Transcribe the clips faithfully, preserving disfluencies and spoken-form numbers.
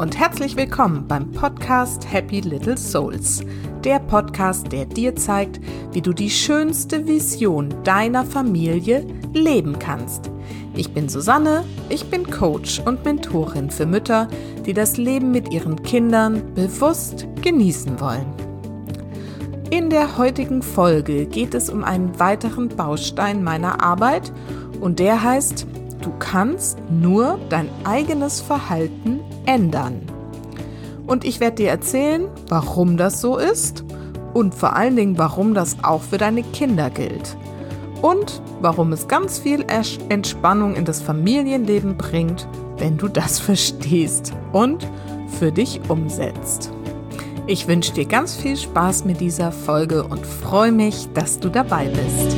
und herzlich willkommen beim Podcast Happy Little Souls. Der Podcast, der dir zeigt, wie du die schönste Vision deiner Familie leben kannst. Ich bin Susanne, ich bin Coach und Mentorin für Mütter, die das Leben mit ihren Kindern bewusst genießen wollen. In der heutigen Folge geht es um einen weiteren Baustein meiner Arbeit und der heißt: Du kannst nur dein eigenes Verhalten ändern. Und ich werde dir erzählen, warum das so ist und vor allen Dingen, warum das auch für deine Kinder gilt. Und warum es ganz viel Entspannung in das Familienleben bringt, wenn du das verstehst und für dich umsetzt. Ich wünsche dir ganz viel Spaß mit dieser Folge und freue mich, dass du dabei bist.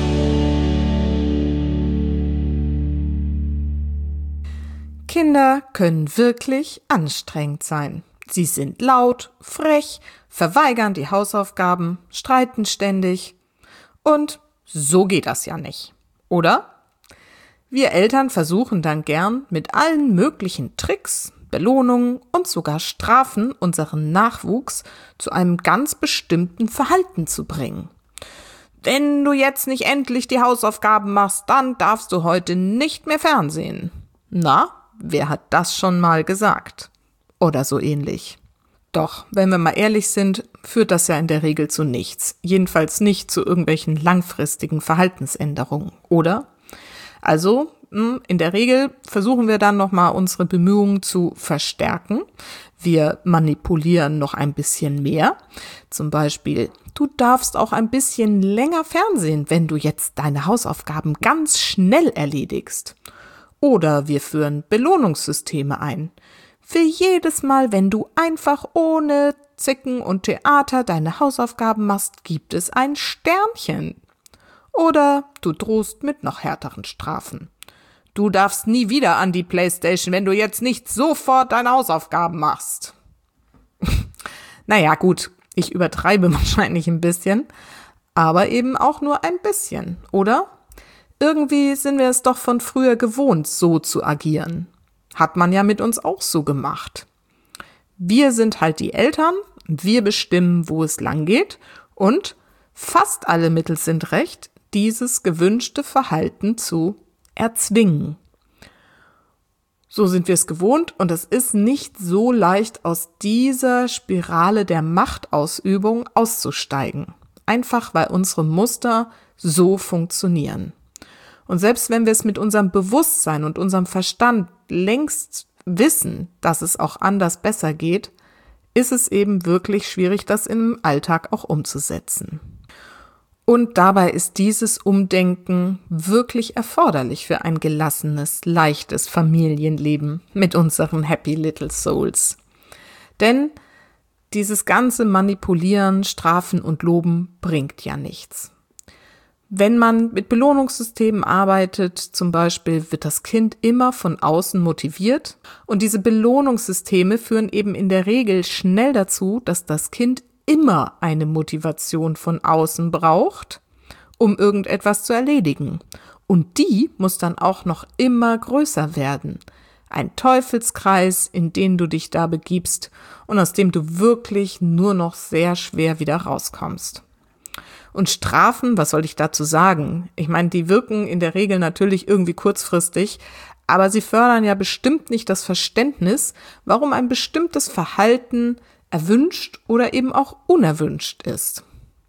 Kinder können wirklich anstrengend sein. Sie sind laut, frech, verweigern die Hausaufgaben, streiten ständig. Und so geht das ja nicht, oder? Wir Eltern versuchen dann gern mit allen möglichen Tricks, Belohnungen und sogar Strafen unseren Nachwuchs zu einem ganz bestimmten Verhalten zu bringen. Wenn du jetzt nicht endlich die Hausaufgaben machst, dann darfst du heute nicht mehr Fernsehen. Na? Wer hat das schon mal gesagt? Oder so ähnlich. Doch, wenn wir mal ehrlich sind, führt das ja in der Regel zu nichts. Jedenfalls nicht zu irgendwelchen langfristigen Verhaltensänderungen, oder? Also, in der Regel versuchen wir dann nochmal unsere Bemühungen zu verstärken. Wir manipulieren noch ein bisschen mehr. Zum Beispiel, du darfst auch ein bisschen länger Fernsehen, wenn du jetzt deine Hausaufgaben ganz schnell erledigst. Oder wir führen Belohnungssysteme ein. Für jedes Mal, wenn du einfach ohne Zicken und Theater deine Hausaufgaben machst, gibt es ein Sternchen. Oder du drohst mit noch härteren Strafen. Du darfst nie wieder an die Playstation, wenn du jetzt nicht sofort deine Hausaufgaben machst. Naja, gut, ich übertreibe wahrscheinlich ein bisschen, aber eben auch nur ein bisschen, oder? Irgendwie sind wir es doch von früher gewohnt, so zu agieren. Hat man ja mit uns auch so gemacht. Wir sind halt die Eltern, wir bestimmen, wo es lang geht und fast alle Mittel sind recht, dieses gewünschte Verhalten zu erzwingen. So sind wir es gewohnt und es ist nicht so leicht, aus dieser Spirale der Machtausübung auszusteigen. Einfach weil unsere Muster so funktionieren. Und selbst wenn wir es mit unserem Bewusstsein und unserem Verstand längst wissen, dass es auch anders besser geht, ist es eben wirklich schwierig, das im Alltag auch umzusetzen. Und dabei ist dieses Umdenken wirklich erforderlich für ein gelassenes, leichtes Familienleben mit unseren Happy Little Souls. Denn dieses ganze Manipulieren, Strafen und Loben bringt ja nichts. Wenn man mit Belohnungssystemen arbeitet, zum Beispiel, wird das Kind immer von außen motiviert und diese Belohnungssysteme führen eben in der Regel schnell dazu, dass das Kind immer eine Motivation von außen braucht, um irgendetwas zu erledigen. Und die muss dann auch noch immer größer werden. Ein Teufelskreis, in den du dich da begibst und aus dem du wirklich nur noch sehr schwer wieder rauskommst. Und Strafen, was soll ich dazu sagen? Ich meine, die wirken in der Regel natürlich irgendwie kurzfristig, aber sie fördern ja bestimmt nicht das Verständnis, warum ein bestimmtes Verhalten erwünscht oder eben auch unerwünscht ist.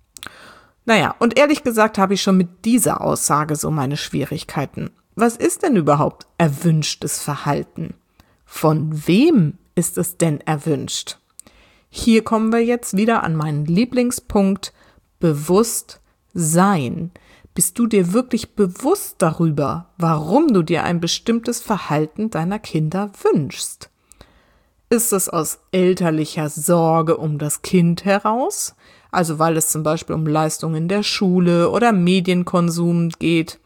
Naja, und ehrlich gesagt habe ich schon mit dieser Aussage so meine Schwierigkeiten. Was ist denn überhaupt erwünschtes Verhalten? Von wem ist es denn erwünscht? Hier kommen wir jetzt wieder an meinen Lieblingspunkt: Bewusst sein. Bist du dir wirklich bewusst darüber, warum du dir ein bestimmtes Verhalten deiner Kinder wünschst? Ist es aus elterlicher Sorge um das Kind heraus? Also weil es zum Beispiel um Leistungen in der Schule oder Medienkonsum geht?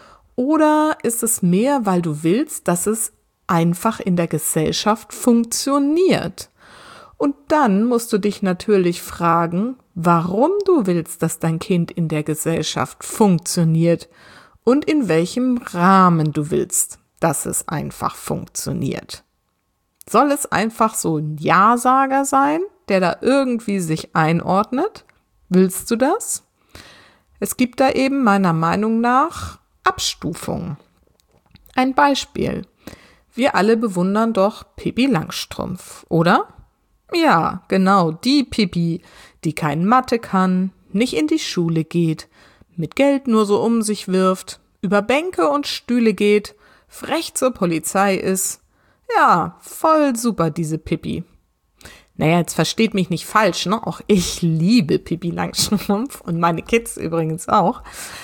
Oder ist es mehr, weil du willst, dass es einfach in der Gesellschaft funktioniert? Und dann musst du dich natürlich fragen, warum du willst, dass dein Kind in der Gesellschaft funktioniert und in welchem Rahmen du willst, dass es einfach funktioniert. Soll es einfach so ein Ja-Sager sein, der da irgendwie sich einordnet? Willst du das? Es gibt da eben meiner Meinung nach Abstufungen. Ein Beispiel. Wir alle bewundern doch Pippi Langstrumpf, oder? Ja, genau, die Pippi, die kein Mathe kann, nicht in die Schule geht, mit Geld nur so um sich wirft, über Bänke und Stühle geht, frech zur Polizei ist. Ja, voll super, diese Pippi. Naja, jetzt versteht mich nicht falsch, ne? Auch ich liebe Pippi Langstrumpf und meine Kids übrigens auch.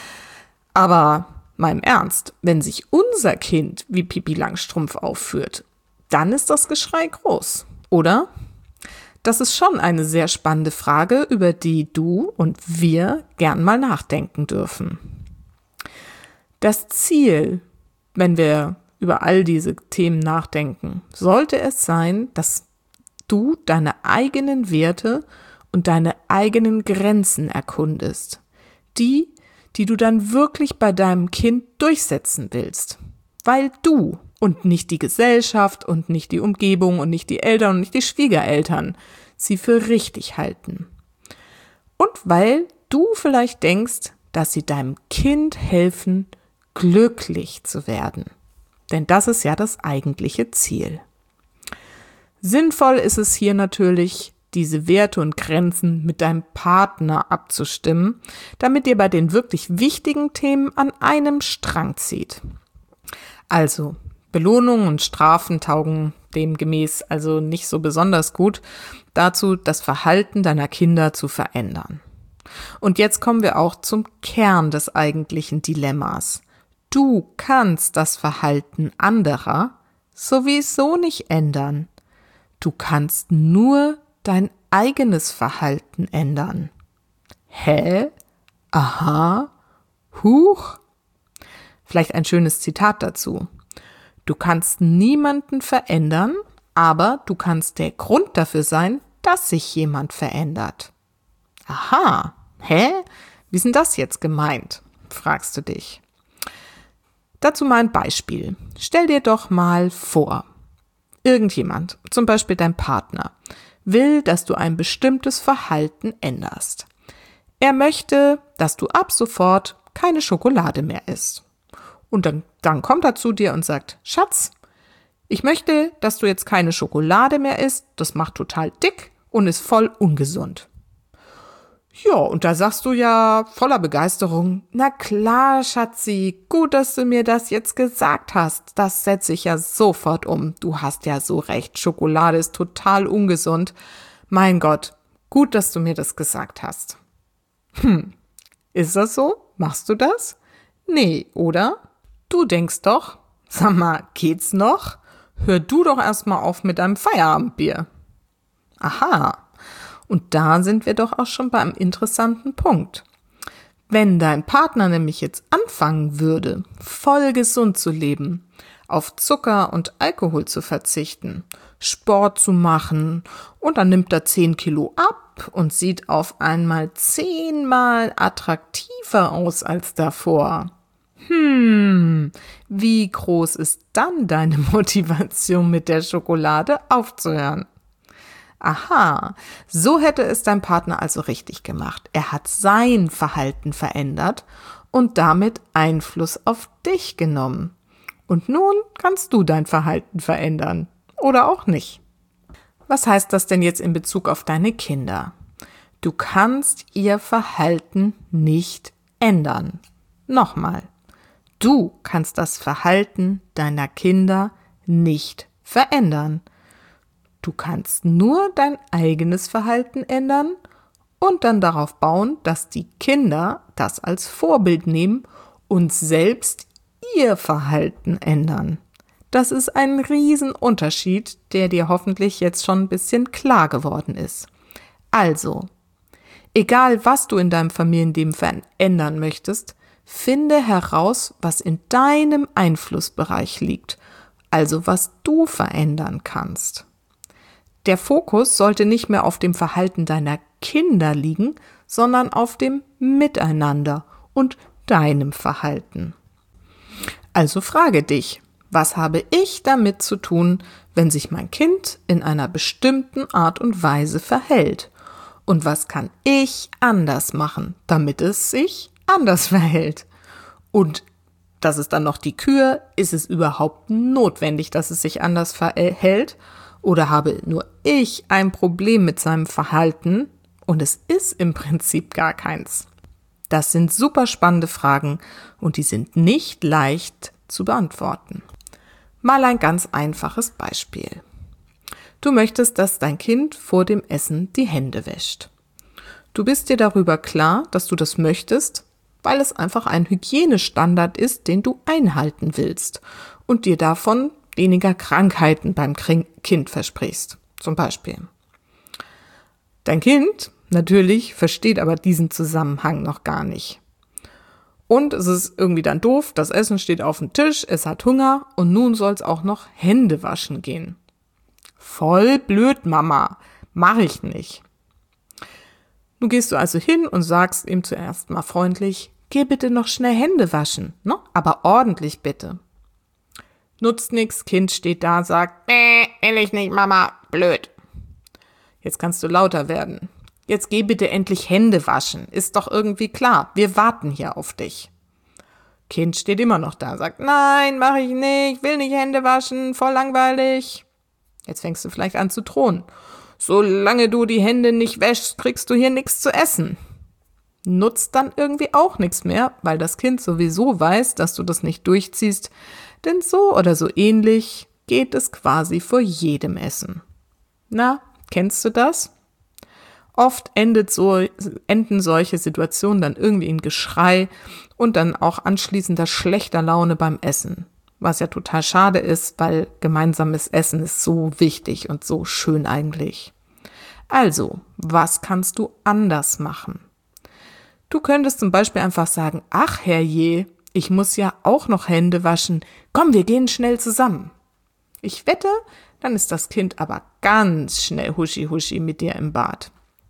Aber mal im Ernst, wenn sich unser Kind wie Pippi Langstrumpf aufführt, dann ist das Geschrei groß, oder? Das ist schon eine sehr spannende Frage, über die du und wir gern mal nachdenken dürfen. Das Ziel, wenn wir über all diese Themen nachdenken, sollte es sein, dass du deine eigenen Werte und deine eigenen Grenzen erkundest. Die, die du dann wirklich bei deinem Kind durchsetzen willst. Weil du und nicht die Gesellschaft und nicht die Umgebung und nicht die Eltern und nicht die Schwiegereltern sie für richtig halten. Und weil du vielleicht denkst, dass sie deinem Kind helfen, glücklich zu werden. Denn das ist ja das eigentliche Ziel. Sinnvoll ist es hier natürlich, diese Werte und Grenzen mit deinem Partner abzustimmen, damit ihr bei den wirklich wichtigen Themen an einem Strang zieht. Also, Belohnungen und Strafen taugen demgemäß also nicht so besonders gut dazu, das Verhalten deiner Kinder zu verändern. Und jetzt kommen wir auch zum Kern des eigentlichen Dilemmas. Du kannst das Verhalten anderer sowieso nicht ändern. Du kannst nur dein eigenes Verhalten ändern. Hä? Aha? Huch? Vielleicht ein schönes Zitat dazu. Du kannst niemanden verändern, aber du kannst der Grund dafür sein, dass sich jemand verändert. Aha, hä? Wie ist denn das jetzt gemeint? Fragst du dich. Dazu mal ein Beispiel. Stell dir doch mal vor, irgendjemand, zum Beispiel dein Partner, will, dass du ein bestimmtes Verhalten änderst. Er möchte, dass du ab sofort keine Schokolade mehr isst. Und dann, dann kommt er zu dir und sagt, Schatz, ich möchte, dass du jetzt keine Schokolade mehr isst, das macht total dick und ist voll ungesund. Ja, und da sagst du ja voller Begeisterung, na klar, Schatzi, gut, dass du mir das jetzt gesagt hast, das setze ich ja sofort um. Du hast ja so recht, Schokolade ist total ungesund. Mein Gott, gut, dass du mir das gesagt hast. Hm, ist das so? Machst du das? Nee, oder? Du denkst doch, sag mal, geht's noch? Hör du doch erstmal auf mit deinem Feierabendbier. Aha, und da sind wir doch auch schon beim interessanten Punkt. Wenn dein Partner nämlich jetzt anfangen würde, voll gesund zu leben, auf Zucker und Alkohol zu verzichten, Sport zu machen und dann nimmt er zehn Kilo ab und sieht auf einmal zehnmal attraktiver aus als davor. Hm, wie groß ist dann deine Motivation mit der Schokolade aufzuhören? Aha, so hätte es dein Partner also richtig gemacht. Er hat sein Verhalten verändert und damit Einfluss auf dich genommen. Und nun kannst du dein Verhalten verändern. Oder auch nicht. Was heißt das denn jetzt in Bezug auf deine Kinder? Du kannst ihr Verhalten nicht ändern. Nochmal. Du kannst das Verhalten deiner Kinder nicht verändern. Du kannst nur dein eigenes Verhalten ändern und dann darauf bauen, dass die Kinder das als Vorbild nehmen und selbst ihr Verhalten ändern. Das ist ein Riesenunterschied, der dir hoffentlich jetzt schon ein bisschen klar geworden ist. Also, egal was du in deinem Familienleben verändern möchtest, finde heraus, was in deinem Einflussbereich liegt, also was du verändern kannst. Der Fokus sollte nicht mehr auf dem Verhalten deiner Kinder liegen, sondern auf dem Miteinander und deinem Verhalten. Also frage dich, Was habe ich damit zu tun, wenn sich mein Kind in einer bestimmten Art und Weise verhält? Und was kann ich anders machen, damit es sich anders verhält? Und das ist dann noch die Kür, ist es überhaupt notwendig, dass es sich anders verhält? Oder habe nur ich ein Problem mit seinem Verhalten und es ist im Prinzip gar keins? Das sind super spannende Fragen und die sind nicht leicht zu beantworten. Mal ein ganz einfaches Beispiel. Du möchtest, dass dein Kind vor dem Essen die Hände wäscht. Du bist dir darüber klar, dass du das möchtest, weil es einfach ein Hygienestandard ist, den du einhalten willst und dir davon weniger Krankheiten beim Kind versprichst, zum Beispiel. Dein Kind natürlich versteht aber diesen Zusammenhang noch gar nicht. Und es ist irgendwie dann doof, das Essen steht auf dem Tisch, es hat Hunger und nun soll es auch noch Hände waschen gehen. Voll blöd, Mama, mach ich nicht. Nun gehst du also hin und sagst ihm zuerst mal freundlich, geh bitte noch schnell Hände waschen, ne? Aber ordentlich bitte. Nutzt nix, Kind steht da, sagt, nee, will ich nicht, Mama, blöd. Jetzt kannst du lauter werden. Jetzt geh bitte endlich Hände waschen, ist doch irgendwie klar, wir warten hier auf dich. Kind steht immer noch da, sagt, nein, mach ich nicht, will nicht Hände waschen, voll langweilig. Jetzt fängst du vielleicht an zu drohen. Solange du die Hände nicht wäschst, kriegst du hier nichts zu essen. Nutzt dann irgendwie auch nichts mehr, weil das Kind sowieso weiß, dass du das nicht durchziehst, denn so oder so ähnlich geht es quasi vor jedem Essen. Na, kennst du das? Oft endet so, enden solche Situationen dann irgendwie in Geschrei und dann auch anschließender schlechter Laune beim Essen. Was ja total schade ist, weil gemeinsames Essen ist so wichtig und so schön eigentlich. Also, was kannst du anders machen? Du könntest zum Beispiel einfach sagen, ach herrje, ich muss ja auch noch Hände waschen. Komm, wir gehen schnell zusammen. Ich wette, dann ist das Kind aber ganz schnell huschi huschi mit dir im Bad.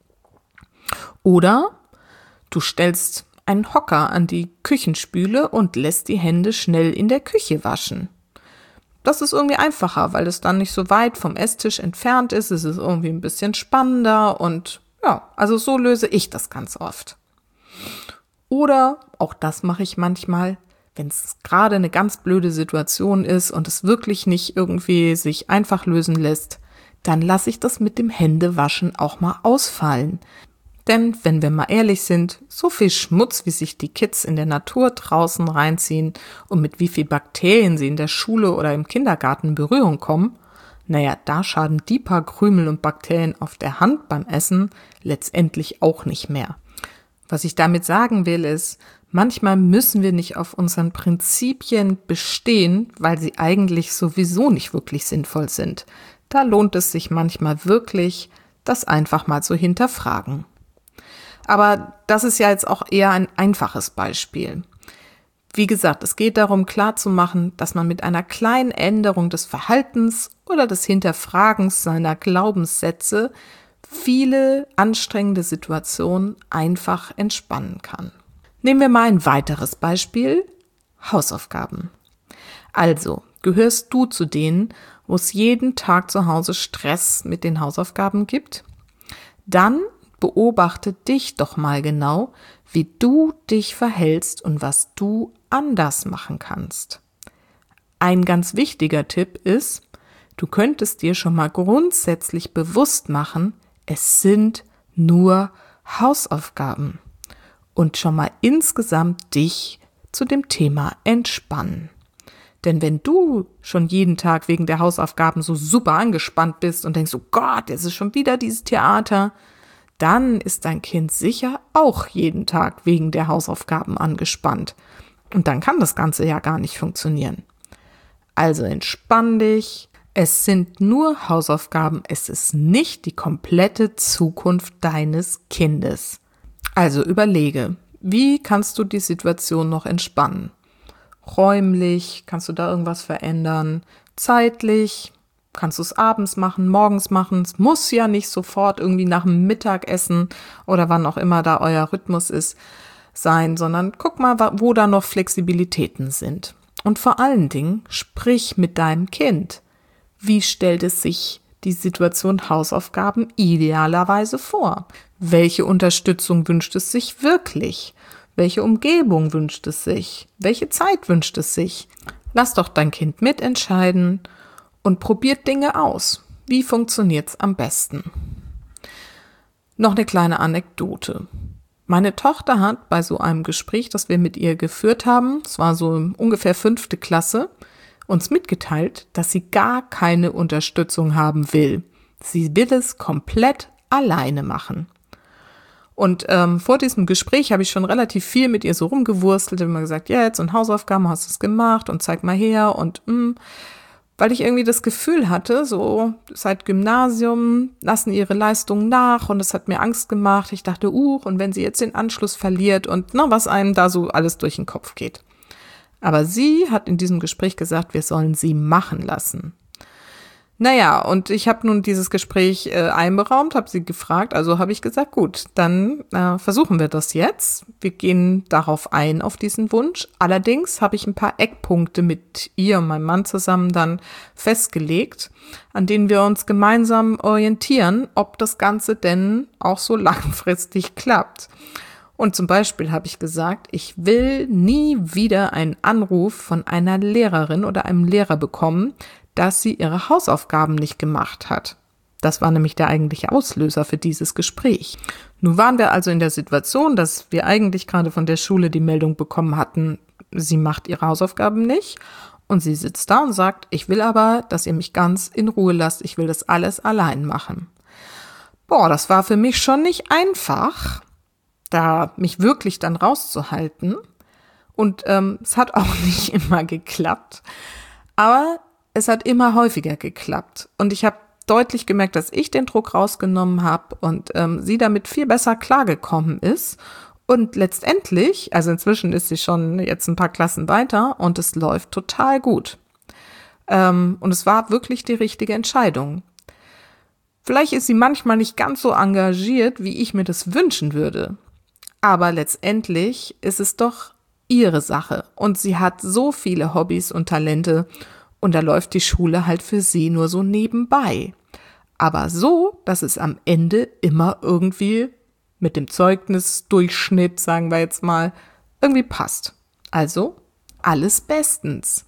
Oder du stellst einen Hocker an die Küchenspüle und lässt die Hände schnell in der Küche waschen. Das ist irgendwie einfacher, weil es dann nicht so weit vom Esstisch entfernt ist. Es ist irgendwie ein bisschen spannender und ja, also so löse ich das ganz oft. Oder, auch das mache ich manchmal, wenn es gerade eine ganz blöde Situation ist und es wirklich nicht irgendwie sich einfach lösen lässt, dann lasse ich das mit dem Händewaschen auch mal ausfallen. Denn, wenn wir mal ehrlich sind, so viel Schmutz, wie sich die Kids in der Natur draußen reinziehen und mit wie viel Bakterien sie in der Schule oder im Kindergarten in Berührung kommen, naja, da schaden die paar Krümel und Bakterien auf der Hand beim Essen letztendlich auch nicht mehr. Was ich damit sagen will, ist, manchmal müssen wir nicht auf unseren Prinzipien bestehen, weil sie eigentlich sowieso nicht wirklich sinnvoll sind. Da lohnt es sich manchmal wirklich, das einfach mal zu hinterfragen. Aber das ist ja jetzt auch eher ein einfaches Beispiel. Wie gesagt, es geht darum, klarzumachen, dass man mit einer kleinen Änderung des Verhaltens oder des Hinterfragens seiner Glaubenssätze viele anstrengende Situationen einfach entspannen kann. Nehmen wir mal ein weiteres Beispiel: Hausaufgaben. Also, gehörst du zu denen, wo es jeden Tag zu Hause Stress mit den Hausaufgaben gibt? Dann beobachte dich doch mal genau, wie du dich verhältst und was du anders machen kannst. Ein ganz wichtiger Tipp ist, du könntest dir schon mal grundsätzlich bewusst machen, es sind nur Hausaufgaben und schon mal insgesamt dich zu dem Thema entspannen. Denn wenn du schon jeden Tag wegen der Hausaufgaben so super angespannt bist und denkst, oh Gott, jetzt ist schon wieder dieses Theater, dann ist dein Kind sicher auch jeden Tag wegen der Hausaufgaben angespannt. Und dann kann das Ganze ja gar nicht funktionieren. Also entspann dich. Es sind nur Hausaufgaben. Es ist nicht die komplette Zukunft deines Kindes. Also überlege, wie kannst du die Situation noch entspannen? Räumlich, kannst du da irgendwas verändern? Zeitlich? Kannst du es abends machen, morgens machen? Es muss ja nicht sofort irgendwie nach dem Mittagessen oder wann auch immer da euer Rhythmus ist sein, sondern guck mal, wo da noch Flexibilitäten sind. Und vor allen Dingen, sprich mit deinem Kind. Wie stellt es sich die Situation Hausaufgaben idealerweise vor? Welche Unterstützung wünscht es sich wirklich? Welche Umgebung wünscht es sich? Welche Zeit wünscht es sich? Lass doch dein Kind mitentscheiden und probiert Dinge aus. Wie funktioniert's am besten? Noch eine kleine Anekdote. Meine Tochter hat bei so einem Gespräch, das wir mit ihr geführt haben, es war so ungefähr fünfte Klasse, uns mitgeteilt, dass sie gar keine Unterstützung haben will. Sie will es komplett alleine machen. Und ähm, vor diesem Gespräch habe ich schon relativ viel mit ihr so rumgewurstelt, immer gesagt, ja, jetzt und Hausaufgaben, hast du es gemacht und zeig mal her und mh, weil ich irgendwie das Gefühl hatte, so seit Gymnasium lassen ihre Leistungen nach und es hat mir Angst gemacht. Ich dachte, uh, und wenn sie jetzt den Anschluss verliert und na, was einem da so alles durch den Kopf geht. Aber sie hat in diesem Gespräch gesagt, wir sollen sie machen lassen. Naja, und ich habe nun dieses Gespräch äh, einberaumt, habe sie gefragt, also habe ich gesagt, gut, dann äh, versuchen wir das jetzt. Wir gehen darauf ein, auf diesen Wunsch. Allerdings habe ich ein paar Eckpunkte mit ihr und meinem Mann zusammen dann festgelegt, an denen wir uns gemeinsam orientieren, ob das Ganze denn auch so langfristig klappt. Und zum Beispiel habe ich gesagt, ich will nie wieder einen Anruf von einer Lehrerin oder einem Lehrer bekommen, dass sie ihre Hausaufgaben nicht gemacht hat. Das war nämlich der eigentliche Auslöser für dieses Gespräch. Nun waren wir also in der Situation, dass wir eigentlich gerade von der Schule die Meldung bekommen hatten, sie macht ihre Hausaufgaben nicht und sie sitzt da und sagt, ich will aber, dass ihr mich ganz in Ruhe lasst, ich will das alles allein machen. Boah, das war für mich schon nicht einfach, da mich wirklich dann rauszuhalten und ähm, es hat auch nicht immer geklappt, aber es hat immer häufiger geklappt und ich habe deutlich gemerkt, dass ich den Druck rausgenommen habe und ähm, sie damit viel besser klargekommen ist und letztendlich, also inzwischen ist sie schon jetzt ein paar Klassen weiter und es läuft total gut ähm, und es war wirklich die richtige Entscheidung. Vielleicht ist sie manchmal nicht ganz so engagiert, wie ich mir das wünschen würde, aber letztendlich ist es doch ihre Sache und sie hat so viele Hobbys und Talente. Und da läuft die Schule halt für sie nur so nebenbei. Aber so, dass es am Ende immer irgendwie mit dem Zeugnisdurchschnitt, sagen wir jetzt mal, irgendwie passt. Also alles bestens.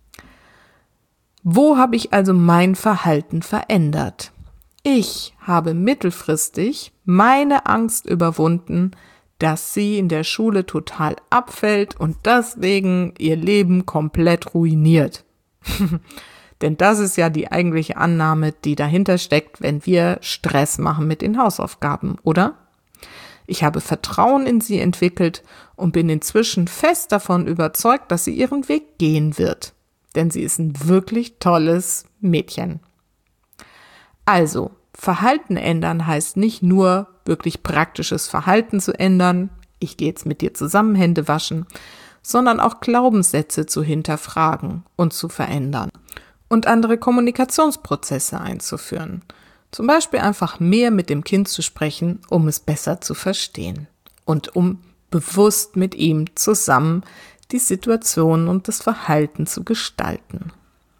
Wo habe ich also mein Verhalten verändert? Ich habe mittelfristig meine Angst überwunden, dass sie in der Schule total abfällt und deswegen ihr Leben komplett ruiniert. Denn das ist ja die eigentliche Annahme, die dahinter steckt, wenn wir Stress machen mit den Hausaufgaben, oder? Ich habe Vertrauen in sie entwickelt und bin inzwischen fest davon überzeugt, dass sie ihren Weg gehen wird. Denn sie ist ein wirklich tolles Mädchen. Also, Verhalten ändern heißt nicht nur wirklich praktisches Verhalten zu ändern, ich gehe jetzt mit dir zusammen Hände waschen, sondern auch Glaubenssätze zu hinterfragen und zu verändern und andere Kommunikationsprozesse einzuführen. Zum Beispiel einfach mehr mit dem Kind zu sprechen, um es besser zu verstehen und um bewusst mit ihm zusammen die Situation und das Verhalten zu gestalten.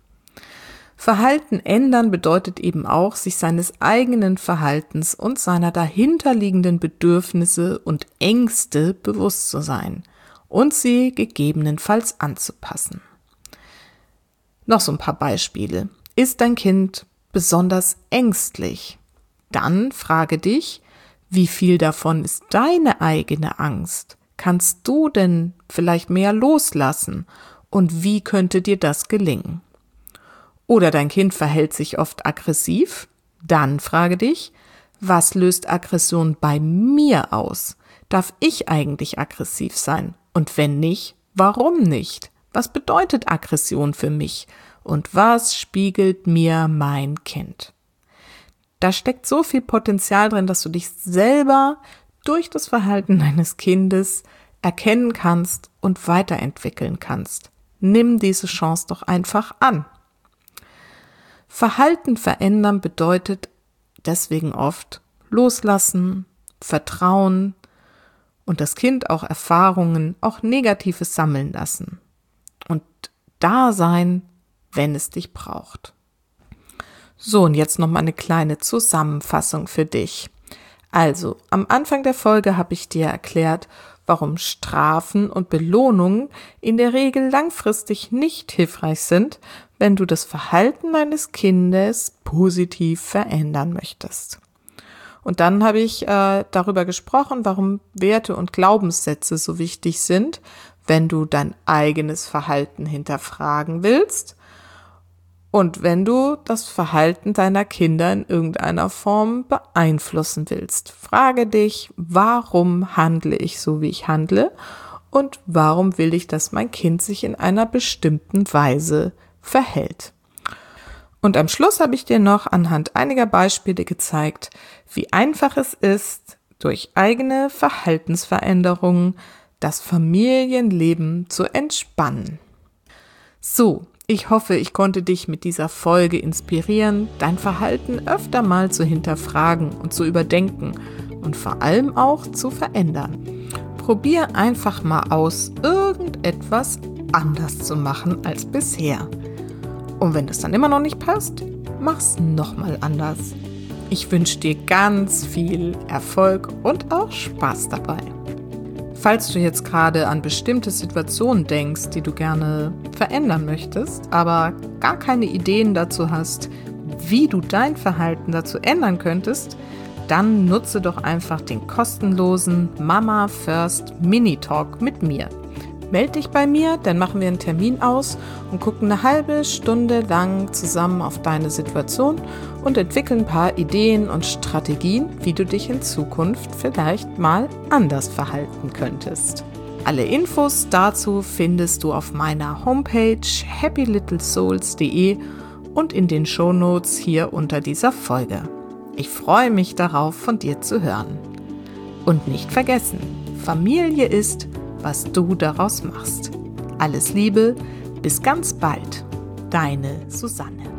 Verhalten ändern bedeutet eben auch, sich seines eigenen Verhaltens und seiner dahinterliegenden Bedürfnisse und Ängste bewusst zu sein und sie gegebenenfalls anzupassen. Noch so ein paar Beispiele. Ist dein Kind besonders ängstlich? Dann frage dich, wie viel davon ist deine eigene Angst? Kannst du denn vielleicht mehr loslassen? Und wie könnte dir das gelingen? Oder dein Kind verhält sich oft aggressiv? Dann frage dich, was löst Aggression bei mir aus? Darf ich eigentlich aggressiv sein? Und wenn nicht, warum nicht? Was bedeutet Aggression für mich? Und was spiegelt mir mein Kind? Da steckt so viel Potenzial drin, dass du dich selber durch das Verhalten deines Kindes erkennen kannst und weiterentwickeln kannst. Nimm diese Chance doch einfach an. Verhalten verändern bedeutet deswegen oft loslassen, vertrauen und das Kind auch Erfahrungen, auch Negatives sammeln lassen. Und da sein, wenn es dich braucht. So, und jetzt noch mal eine kleine Zusammenfassung für dich. Also, am Anfang der Folge habe ich dir erklärt, warum Strafen und Belohnungen in der Regel langfristig nicht hilfreich sind, wenn du das Verhalten deines Kindes positiv verändern möchtest. Und dann habe ich äh, darüber gesprochen, warum Werte und Glaubenssätze so wichtig sind, wenn du dein eigenes Verhalten hinterfragen willst und wenn du das Verhalten deiner Kinder in irgendeiner Form beeinflussen willst. Frage dich, warum handle ich so, wie ich handle und warum will ich, dass mein Kind sich in einer bestimmten Weise verhält. Und am Schluss habe ich dir noch anhand einiger Beispiele gezeigt, wie einfach es ist, durch eigene Verhaltensveränderungen das Familienleben zu entspannen. So, ich hoffe, ich konnte dich mit dieser Folge inspirieren, dein Verhalten öfter mal zu hinterfragen und zu überdenken und vor allem auch zu verändern. Probier einfach mal aus, irgendetwas anders zu machen als bisher. Und wenn das dann immer noch nicht passt, mach's nochmal anders. Ich wünsche dir ganz viel Erfolg und auch Spaß dabei. Falls du jetzt gerade an bestimmte Situationen denkst, die du gerne verändern möchtest, aber gar keine Ideen dazu hast, wie du dein Verhalten dazu ändern könntest, dann nutze doch einfach den kostenlosen Mama First Mini-Talk mit mir. Meld dich bei mir, dann machen wir einen Termin aus und gucken eine halbe Stunde lang zusammen auf deine Situation und entwickeln ein paar Ideen und Strategien, wie du dich in Zukunft vielleicht mal anders verhalten könntest. Alle Infos dazu findest du auf meiner Homepage happy little souls punkt de und in den Shownotes hier unter dieser Folge. Ich freue mich darauf, von dir zu hören. Und nicht vergessen, Familie ist, was du daraus machst. Alles Liebe, bis ganz bald. Deine Susanne.